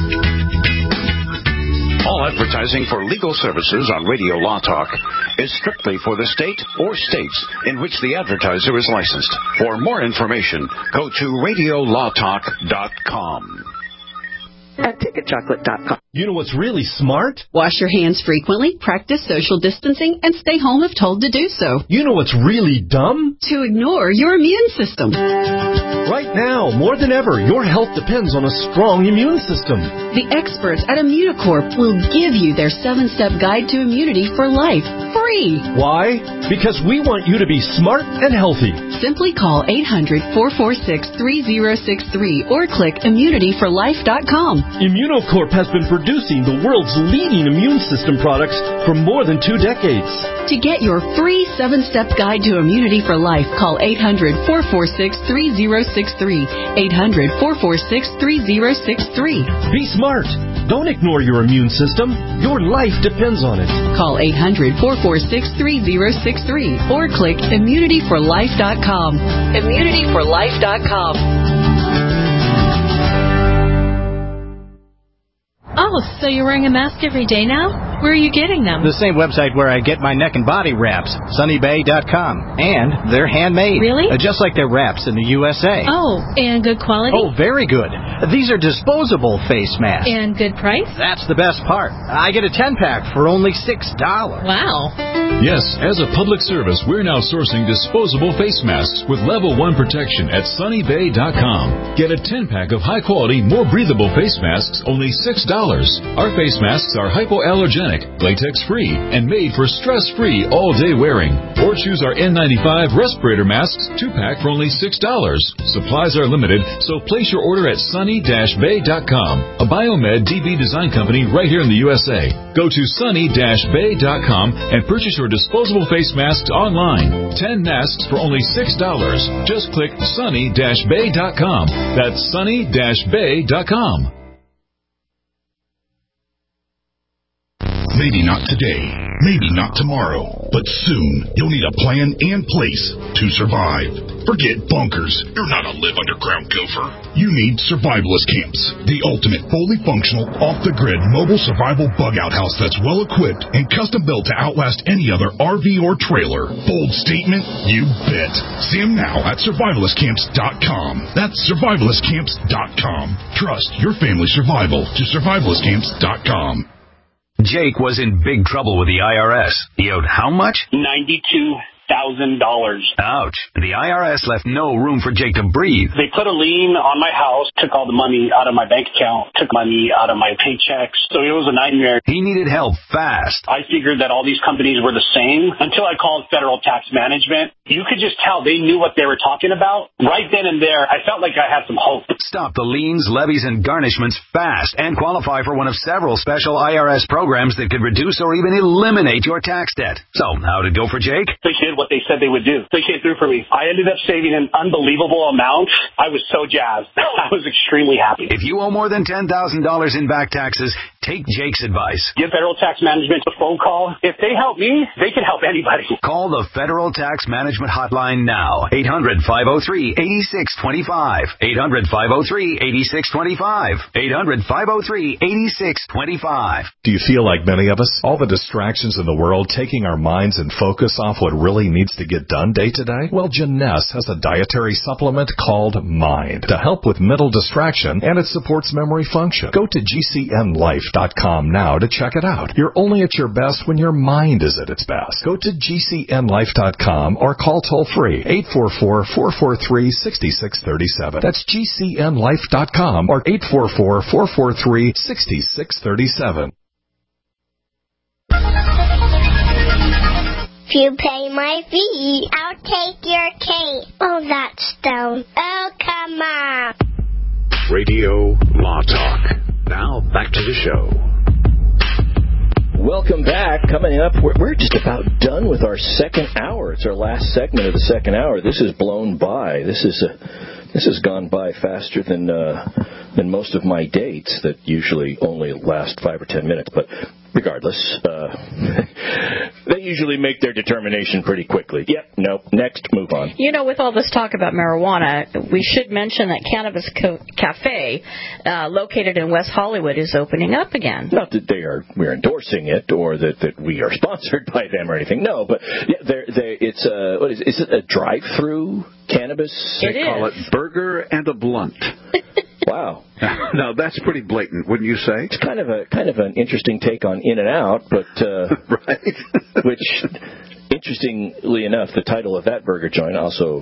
B: All advertising for legal services on Radio Law Talk is strictly for the state or states in which the advertiser is licensed. For more information, go to radio law talk dot com.
A: At ticket chocolate dot com.
V: You know what's really smart?
A: Wash your hands frequently, practice social distancing, and stay home if told to do so.
V: You know what's really dumb?
A: To ignore your immune system.
V: Right now, more than ever, your health depends on a strong immune system.
A: The experts at Immunocorp will give you their seven-step guide to immunity for life, free.
V: Why? Because we want you to be smart and healthy.
A: Simply call eight hundred, four four six, three zero six three or click immunity for life dot com.
V: Immunocorp has been producing the world's leading immune system products for more than two decades.
A: To get your free seven-step guide to immunity for life, call eight hundred, four four six, three zero six three. eight hundred, four four six, three zero six three.
V: Be smart. Don't ignore your immune system. Your life depends on it.
A: Call eight hundred, four four six, three zero six three or click immunity for life dot com. immunity for life dot com.
W: Oh, so you're wearing a mask every day now?
G: Where are you getting them?
I: The same website where I get my neck and body wraps, sunny bay dot com. And they're handmade.
G: Really?
I: Uh, just like their wraps in the U S A.
G: Oh, and good quality?
I: Oh, very good. These are disposable face masks.
G: And good price?
I: That's the best part. I get a ten-pack for only six dollars.
G: Wow.
W: Yes, as a public service, we're now sourcing disposable face masks with level one protection at sunny bay dot com. Get a ten-pack of high-quality, more breathable face masks, only six dollars. Our face masks are hypoallergenic, latex-free, and made for stress-free all-day wearing. Or choose our N ninety-five respirator masks two-pack for only six dollars. Supplies are limited, so place your order at sunny bay dot com, a Biomed D B design company right here in the U S A. Go to sunny bay dot com and purchase your disposable face masks online. ten masks for only six dollars. Just click sunny bay dot com. That's sunny bay dot com.
X: Maybe not today, maybe not tomorrow, but soon you'll need a plan and place to survive. Forget bunkers. You're not a live underground gopher. You need Survivalist Camps, the ultimate fully functional, off-the-grid mobile survival bug-out house that's well-equipped and custom-built to outlast any other R V or trailer. Bold statement? You bet. See them now at survivalist camps dot com. That's survivalist camps dot com. Trust your family's survival to survivalist camps dot com.
B: Jake was in big trouble with the I R S. He owed how much?
Y: ninety-two thousand dollars.
B: Ouch. The I R S left no room for Jake to breathe.
Y: They put a lien on my house, took all the money out of my bank account, took money out of my paychecks. So it was a nightmare.
B: He needed help fast.
Y: I figured that all these companies were the same until I called Federal Tax Management. You could just tell they knew what they were talking about. Right then and there, I felt like I had some hope.
B: Stop the liens, levies, and garnishments fast and qualify for one of several special I R S programs that could reduce or even eliminate your tax debt. So, how'd it go for Jake?
Y: They did what they said they would do. They came through for me. I ended up saving an unbelievable amount. I was so jazzed. I was extremely happy.
B: If you owe more than ten thousand dollars in back taxes, take Jake's advice.
Y: Give Federal Tax Management a phone call. If they help me, they can help anybody.
B: Call the Federal Tax Management Hotline now. eight hundred, five oh three, eight six two five. eight hundred, five oh three, eight six two five. eight hundred, five oh three, eight six two five.
Z: Do you feel like many of us? All the distractions in the world taking our minds and focus off what really needs to get done day to day? Well, Janess has a dietary supplement called Mind to help with mental distraction, and it supports memory function. Go to G C N life dot com now to check it out. You're only at your best when your mind is at its best. Go to G C N life dot com or call toll-free eight four four, four four three, six six three seven. That's G C N life dot com or eight four four, four four three, six six three seven.
N: If you pay my fee, I'll take your cake. Oh, that's dumb. Oh, come on.
B: Radio Law Talk. Now, back to the show.
E: Welcome back. Coming up, we're, we're just about done with our second hour. It's our last segment of the second hour. This has blown by. This is a, this has gone by faster than uh, than most of my dates that usually only last five or ten minutes. But regardless, uh, they usually make their determination pretty quickly. Yep, nope, next, move on.
F: You know, with all this talk about marijuana, we should mention that Cannabis Co- Cafe, uh, located in West Hollywood, is opening up again.
E: Not that they are we're endorsing it or that, that we are sponsored by them or anything. No, but yeah, they're, they're, it's a, what is, is it a drive-through cannabis?
C: They
F: It
C: call
F: is.
C: it burger and a blunt.
E: Wow.
C: Now, that's pretty blatant, wouldn't you say?
E: It's kind of a kind of an interesting take on In and Out, but uh,
C: right.
E: which, interestingly enough, the title of that burger joint also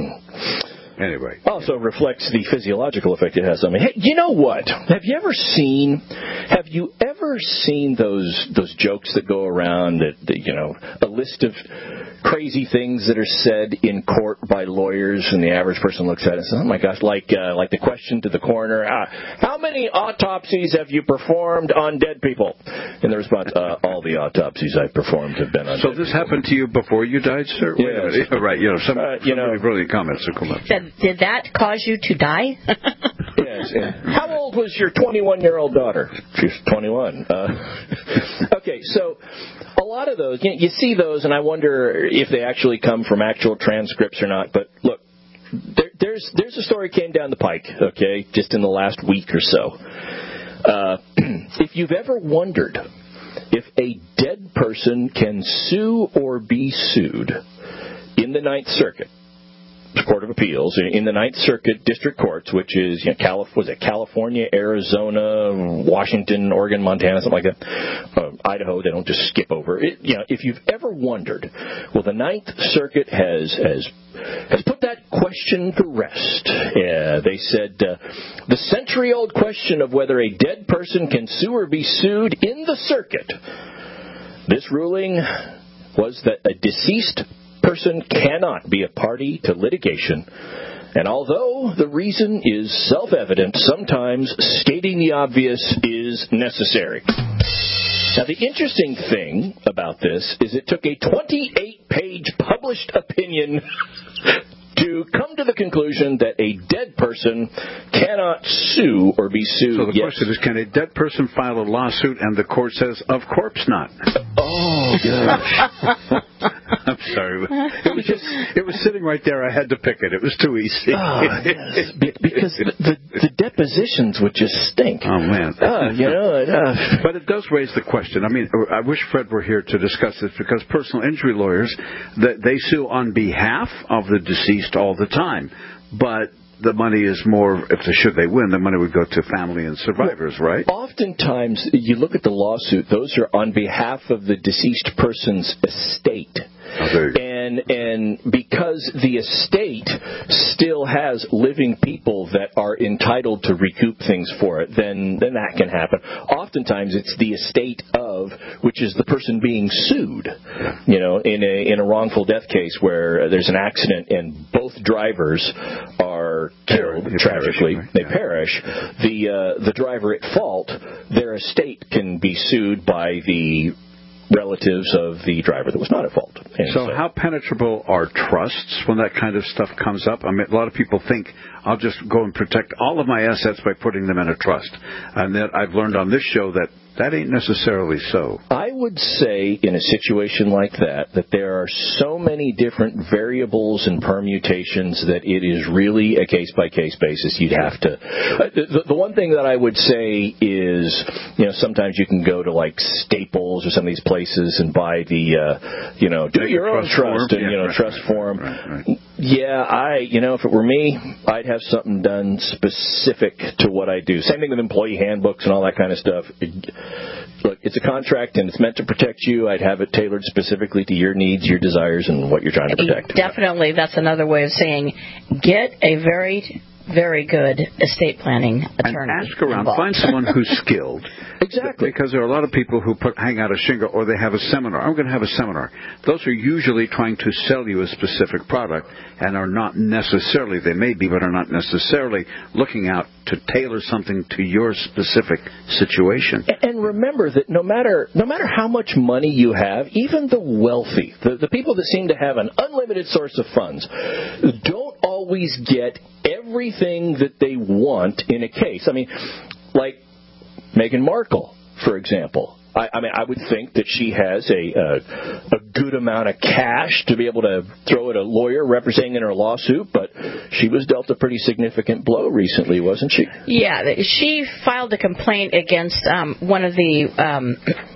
C: anyway
E: also reflects the physiological effect it has on me. Hey, you know what? Have you ever seen? Have you ever seen those those jokes that go around that, that you know a list of crazy things that are said in court by lawyers, and the average person looks at it and says, "Oh my gosh!" Like uh, like the question to the coroner, uh, "How many autopsies have you performed on dead people?" And the response, uh, "All the autopsies I've performed have been on."
C: So
E: dead
C: this
E: people.
C: happened to you before you died, sir? Wait a
E: Yes.
C: minute. Yeah, right. You know, some,
E: Uh, you
C: some
E: know-
C: really brilliant comments will come up.
F: Did, did that cause you to die?
E: Yes. And how old was your twenty-one-year-old daughter? She's twenty-one. Uh, okay, so a lot of those, you, know, you see those, and I wonder if they actually come from actual transcripts or not. But look, there, there's there's a story came down the pike, okay, just in the last week or so. Uh, if you've ever wondered if a dead person can sue or be sued in the Ninth Circuit, Court of Appeals, in the Ninth Circuit District Courts, which is, you know, Calif- was it California, Arizona, Washington, Oregon, Montana, something like that, uh, Idaho, they don't just skip over it. You know, if you've ever wondered, well, the Ninth Circuit has has has put that question to rest. Yeah, they said uh, the century-old question of whether a dead person can sue or be sued in the circuit. This ruling was that a deceased person cannot be a party to litigation, and although the reason is self-evident, sometimes stating the obvious is necessary. Now, the interesting thing about this is it took a twenty-eight page published opinion to come to the conclusion that a dead person cannot sue or be sued.
C: So the
E: yes.
C: question is, can a dead person file a lawsuit and the court says, of course not?
E: Oh, gosh.
C: I'm sorry. It was just, it was sitting right there. I had to pick it. It was too easy.
E: Oh, yes. Be- because the, the, the depositions would just stink.
C: Oh, man.
E: Uh, you know, uh,
C: but it does raise the question. I mean, I wish Fred were here to discuss this, because personal injury lawyers, that they sue on behalf of the deceased all the time. But the money is more, if they should they win, the money would go to family and survivors, well, right?
E: Oftentimes, you look at the lawsuit, those are on behalf of the deceased person's estate.
C: Oh,
E: and and because the estate still has living people that are entitled to recoup things for it, then then that can happen. Oftentimes it's the estate of, which is the person being sued. You know, in a in a wrongful death case where there's an accident and both drivers are killed
C: They
E: tragically,
C: perish, right?
E: they
C: yeah.
E: perish. The uh, the driver at fault, their estate can be sued by the relatives of the driver that was not at fault. And
C: so, so how penetrable are trusts when that kind of stuff comes up? I mean, a lot of people think, I'll just go and protect all of my assets by putting them in a trust. And that I've learned on this show that that ain't necessarily so.
E: I would say in a situation like that, that there are so many different variables and permutations that it is really a case-by-case basis. You'd have to... Uh, the, the one thing that I would say is, you know, sometimes you can go to, like, Staples or some of these places and buy the, uh, you know, do your own trust and, you know, trust form.
C: Right, right.
E: Yeah, I, you know, if it were me, I'd have something done specific to what I do. Same thing with employee handbooks and all that kind of stuff. Look, it's a contract and it's meant to protect you. I'd have it tailored specifically to your needs, your desires, and what you're trying to protect.
F: Definitely, that's another way of saying get a very, very good estate planning attorney.
C: And ask around.
F: involved.
C: Find someone who's skilled.
E: Exactly.
C: Because there are a lot of people who put, hang out a shingle or they have a seminar. I'm going to have a seminar. Those are usually trying to sell you a specific product and are not necessarily, they may be, but are not necessarily looking out to tailor something to your specific situation.
E: And remember that no matter no matter how much money you have, even the wealthy, the, the people that seem to have an unlimited source of funds, don't always get everything that they want in a case. I mean, like Meghan Markle, for example. I, I mean, I would think that she has a, a a good amount of cash to be able to throw at a lawyer representing in her lawsuit, but she was dealt a pretty significant blow recently, wasn't she?
F: Yeah, she filed a complaint against um, one of the um,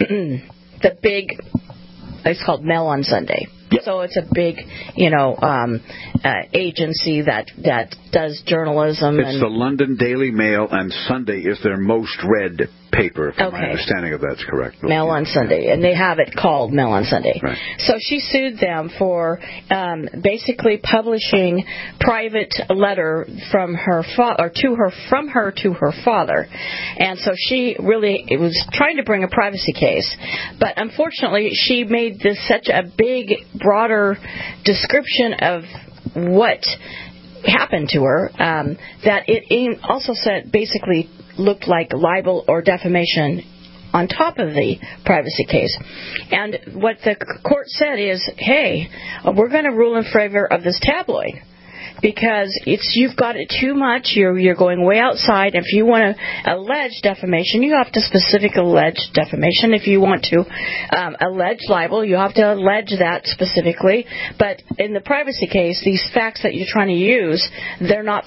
F: the big. It's called Mail on Sunday.
E: Yep.
F: So it's a big, you know, um, uh, agency that that does journalism.
C: It's
F: and
C: the London Daily Mail, and Sunday is their most read paper, if
F: okay.
C: my understanding of that's correct.
F: Mail on Sunday, and they have it called Mail on Sunday.
C: Right.
F: So she sued them for um, basically publishing private letter from her fa- or to her from her to her father, and so she really it was trying to bring a privacy case, but unfortunately she made this such a big, broader description of what happened to her um, that it also said basically looked like libel or defamation on top of the privacy case. And what the court said is, hey, we're going to rule in favor of this tabloid because it's you've got it too much. You're you're going way outside. If you want to allege defamation, you have to specifically allege defamation. If you want to um, allege libel, you have to allege that specifically. But in the privacy case, these facts that you're trying to use, they're not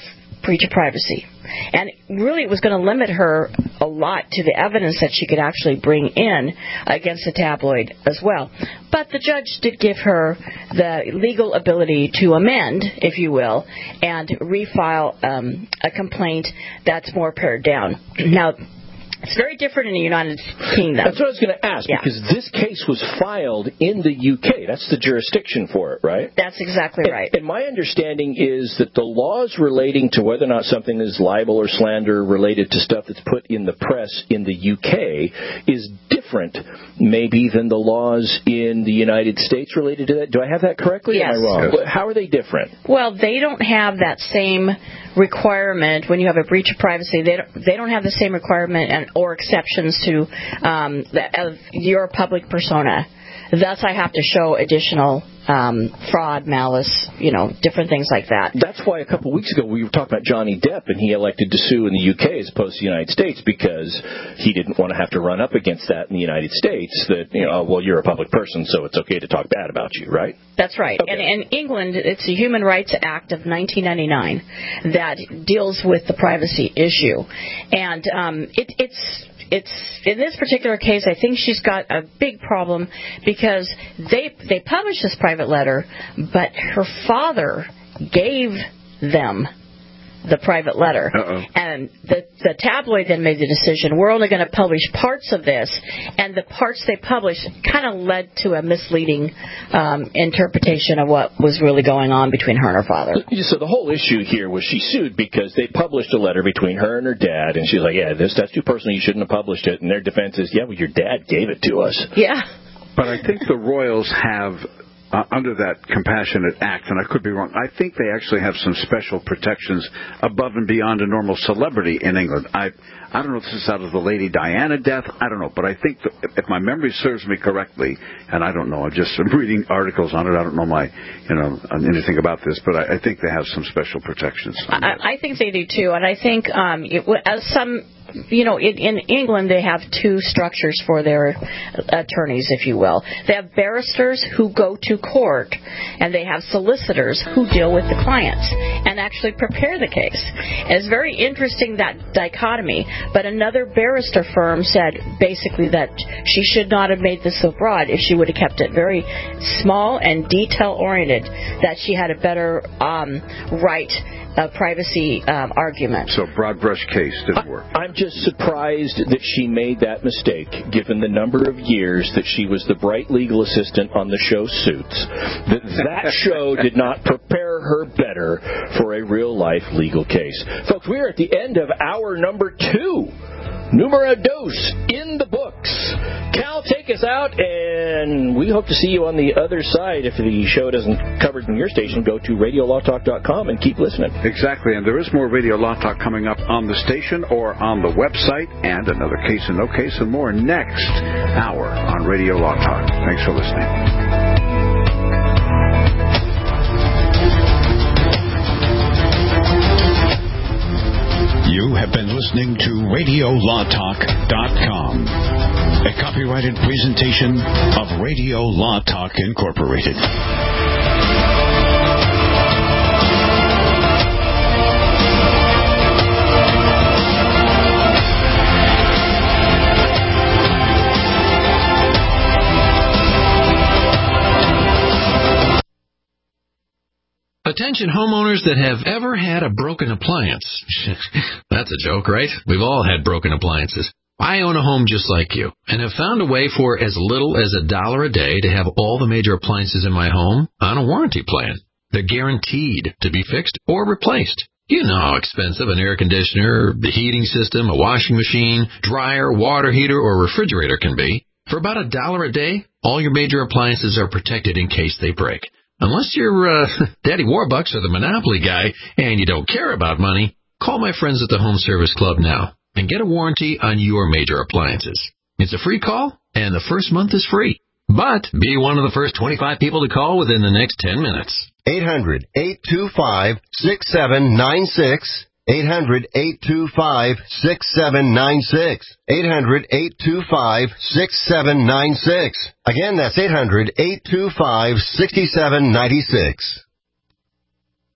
F: breach of privacy. And really it was going to limit her a lot to the evidence that she could actually bring in against the tabloid as well. But the judge did give her the legal ability to amend, if you will, and refile um, a complaint that's more pared down. Now, it's very different in the United Kingdom.
E: That's what I was going to ask,
F: yeah.
E: because this case was filed in the U K. That's the jurisdiction for it, right?
F: That's exactly
E: and,
F: right.
E: And my understanding is that the laws relating to whether or not something is libel or slander related to stuff that's put in the press in the U K is different, maybe, than the laws in the United States related to that. Do I have that correctly?
F: Yes.
E: Or am I wrong?
F: Yes.
E: How are they different?
F: Well, they don't have that same requirement when you have a breach of privacy. They don't, they don't have the same requirement and, or exceptions to um, the, uh, your public persona. Thus, I have to show additional um, fraud, malice, you know, different things like that.
E: That's why a couple of weeks ago we were talking about Johnny Depp, and he elected to sue in the U K as opposed to the United States because he didn't want to have to run up against that in the United States. That, you know, oh, well, you're a public person, so it's okay to talk bad about you, right?
F: That's right. Okay. And in England, it's the Human Rights Act of nineteen ninety-nine that deals with the privacy issue. And um, it, it's... It's in this particular case, I think she's got a big problem because they they published this private letter, but her father gave them the private letter.
C: Uh-oh.
F: And the, the tabloid then made the decision, we're only going to publish parts of this, and the parts they published kind of led to a misleading um, interpretation of what was really going on between her and her father.
E: So the whole issue here was she sued because they published a letter between her and her dad, and she's like, yeah, this that's too personal, you shouldn't have published it. And their defense is, yeah, well, your dad gave it to us.
F: Yeah.
C: But I think the Royals have... Uh, under that Compassionate Act, and I could be wrong, I think they actually have some special protections above and beyond a normal celebrity in England. I I don't know if this is out of the Lady Diana death. I don't know. But I think that if my memory serves me correctly, and I don't know, I'm just reading articles on it. I don't know my, you know, anything about this, but I, I think they have some special protections.
F: I, I think they do, too. And I think um, it, as some... You know, in, in England, they have two structures for their attorneys, if you will. They have barristers who go to court, and they have solicitors who deal with the clients and actually prepare the case. And it's very interesting, that dichotomy. But another barrister firm said basically that she should not have made this so broad if she would have kept it very small and detail-oriented, that she had a better um, right a privacy um, argument.
C: So broad brush case didn't work.
E: I'm just surprised that she made that mistake, given the number of years that she was the bright legal assistant on the show Suits. That that show did not prepare her better for a real-life legal case. Folks, we're at the end of hour number two. Numero dos, in the books. Cal, take us out, and we hope to see you on the other side. If the show doesn't cover it in your station, go to radio law talk dot com and keep listening.
C: Exactly, and there is more Radio Law Talk coming up on the station or on the website, and another case and no case and more next hour on Radio Law Talk. Thanks for listening.
B: You have been listening to radio law talk dot com, a copyrighted presentation of Radio Law Talk Incorporated.
D: Attention homeowners that have ever had a broken appliance. That's a joke, right? We've all had broken appliances. I own a home just like you and have found a way for as little as a dollar a day to have all the major appliances in my home on a warranty plan. They're guaranteed to be fixed or replaced. You know how expensive an air conditioner, the heating system, a washing machine, dryer, water heater, or refrigerator can be. For about a dollar a day, all your major appliances are protected in case they break. Unless you're uh, Daddy Warbucks or the Monopoly guy and you don't care about money, call my friends at the Home Service Club now and get a warranty on your major appliances. It's a free call, and the first month is free. But be one of the first twenty-five people to call within the next ten minutes.
M: eight hundred, eight two five, six seven nine six. eight hundred, eight two five, six seven nine six. eight hundred, eight two five, six seven nine six. Again, that's eight hundred, eight two five, six seven nine six.